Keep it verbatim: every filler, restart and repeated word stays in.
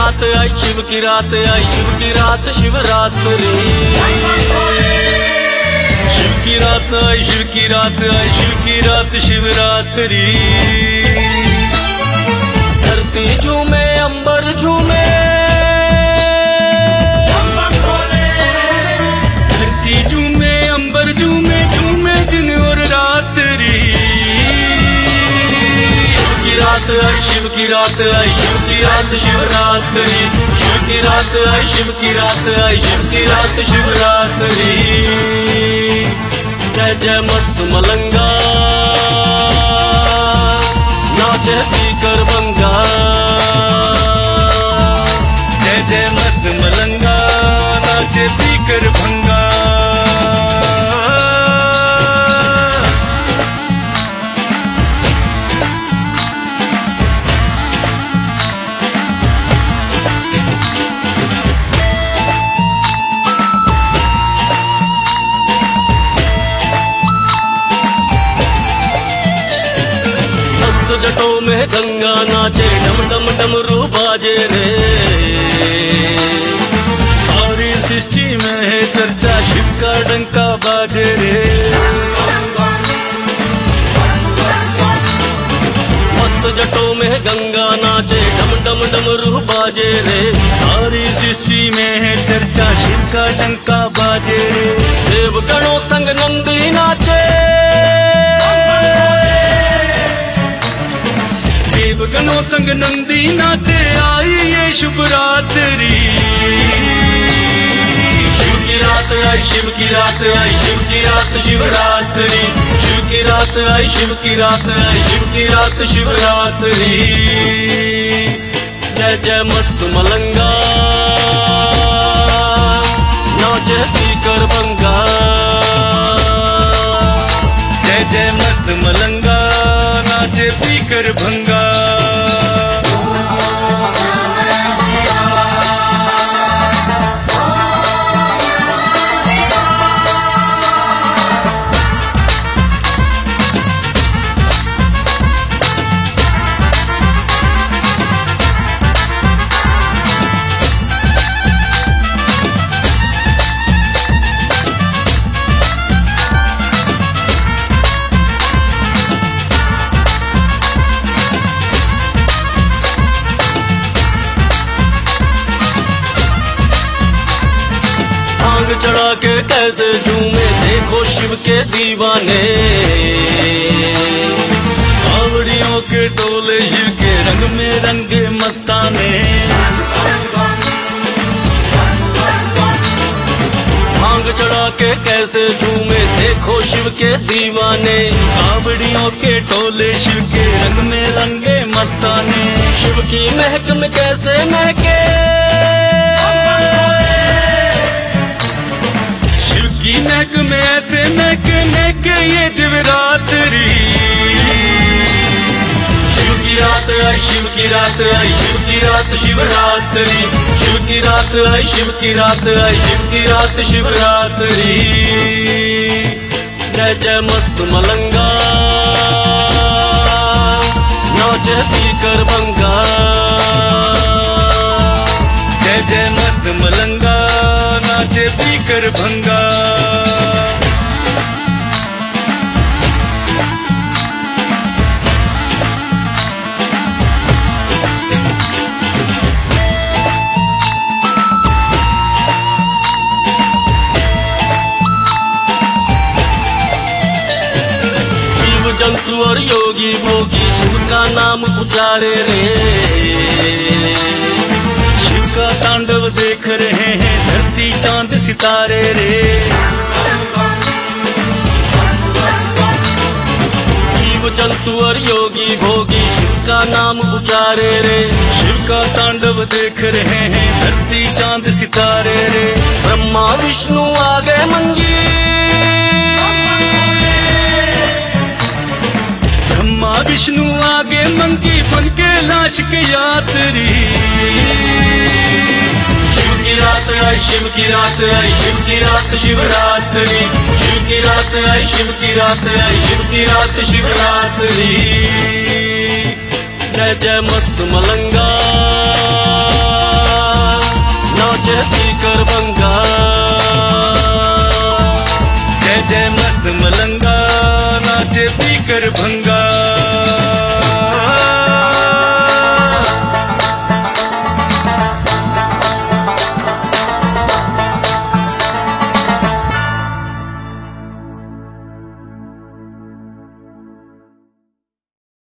रात आई, शिव की रात आई, शिव की रात शिवरात्रि। शिव की रात आई, शिव की रात आई, शिव की रात शिवरात्रि। धरती झूमे अंबर झूमे, धरती झूमे अंबर झूमे, झूमे दिन और रात्रि। शिव की रात आई, शिव की रात आई, शिव की रात शिवरात्रि। शिव की रात आई, शिव की रात आई, शिव की रात शिवरात्रि। जय जय मस्त मलंगा, नाचे पीकर बंगा। जय जय मस्त मलंगा, नाचे पीकर भंगा। जटों में गंगा नाचे, डम डम डमरू बाजे रे। सारी सृष्टि में है चर्चा, शिव का डंका बाजे रे। मस्त जटों में गंगा नाचे, डम डम डमरू बाजे रे। सारी सृष्टि में है चर्चा, शिव का डंका बाजे रे। देवगणों संग नंदी नाचे, देवगणों संग नंदी नाचे, आई ये शुभ रात्रि। शिव की रात आई, शिव की रात आई, शिव की रात शिवरात्रि। शिव की रात आई, शिव की रात आई, शिव की रात शिवरात्रि। जय जय मस्त मलंगा, नाचे पीकर बंगा। जय जय मस्त मलंगा, नाचे पीकर भंगा। चढ़ा के कैसे झूमे, देखो शिव के दीवाने। कावड़ियों के टोले शिव के रंग में रंगे मस्ताने। भांग चढ़ा के कैसे झूमे, देखो शिव के दीवाने। कावड़ियों के टोले शिव के रंग में रंगे मस्ताने। शिव की महक में कैसे महके, की महक में ऐसे महके महके ये दिवरात्रि। शिव की रात आई, शिव की रात आई, शिव की रात शिवरात्रि। शिव की रात आई, शिव की रात आई, शिव की रात शिवरात्रि। जय जय मस्त मलंगा, नाचे पीकर बंगा। जय जय मस्त मलंगा, नाचे पीकर भंगा। जीव जंतु और योगी भोगी शिव का नाम उचारे रे। शिव का तांडव देख रहे हैं धरती चांद सितारे रे। जीव जंतु और योगी भोगी शिव का नाम उचारे रे। शिव का तांडव देख रहे हैं धरती चांद सितारे रे। ब्रह्मा विष्णु आ गए मंगी, ब्रह्मा विष्णु आगे मंगी बन के लाश के यात्री। शिव की रात आई, शिव की रात आई, शिव की रात शिवरात्रि। शिव की रात आई, शिव की रात आई, शिव की रात शिवरात्रि। जय जय मस्त मलंगा, नाचे पीकर भंगा। जय जय मस्त मलंगा नाचे पीकर भंगा।